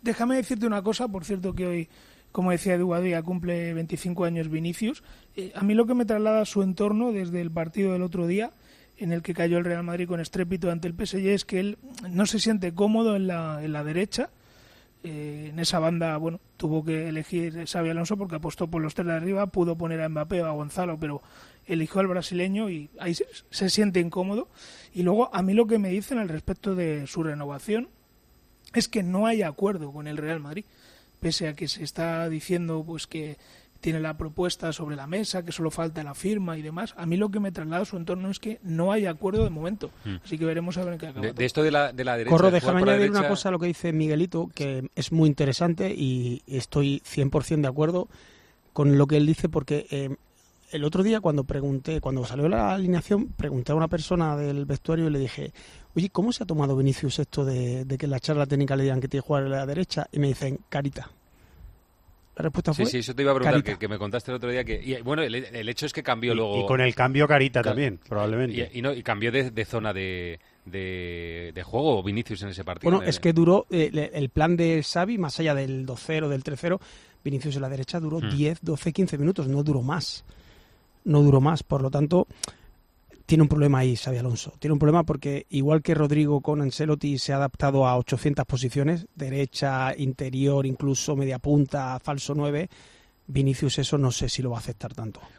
déjame decirte una cosa, por cierto que hoy, como decía Edu Badía, cumple 25 años Vinicius. A mí lo que me traslada su entorno desde el partido del otro día, en el que cayó el Real Madrid con estrépito ante el PSG, es que él no se siente cómodo en la derecha. En esa banda, bueno, tuvo que elegir Xabi Alonso porque apostó por los tres de arriba, pudo poner a Mbappé o a Gonzalo, pero eligió al brasileño y ahí se siente incómodo. Y luego, a mí lo que me dicen al respecto de su renovación es que no hay acuerdo con el Real Madrid, pese a que se está diciendo pues que tiene la propuesta sobre la mesa, que solo falta la firma y demás. A mí lo que me traslada a su entorno es que no hay acuerdo de momento. Así que veremos a ver en qué acaba. De esto de la derecha... Corro, déjame añadir una cosa a lo que dice Miguelito, que es muy interesante y estoy 100% de acuerdo con lo que él dice, porque el otro día cuando salió la alineación, pregunté a una persona del vestuario y le dije, oye, ¿cómo se ha tomado Vinicius esto de que en la charla técnica le digan que tiene que jugar a la derecha? Y me dicen, carita. La respuesta fue... Sí, eso te iba a preguntar, que me contaste el otro día. Bueno, el hecho es que cambió luego... Y con el cambio carita también, probablemente. Y cambió de zona de juego Vinicius en ese partido. Bueno, es que duró el plan de Xavi, más allá del 2-0, del 3-0, Vinicius en la derecha duró 10, 12, 15 minutos, no duró más. Por lo tanto, tiene un problema ahí Xabi Alonso. Tiene un problema porque, igual que Rodrigo con Ancelotti se ha adaptado a 800 posiciones, derecha, interior, incluso media punta, falso 9, Vinicius eso no sé si lo va a aceptar tanto.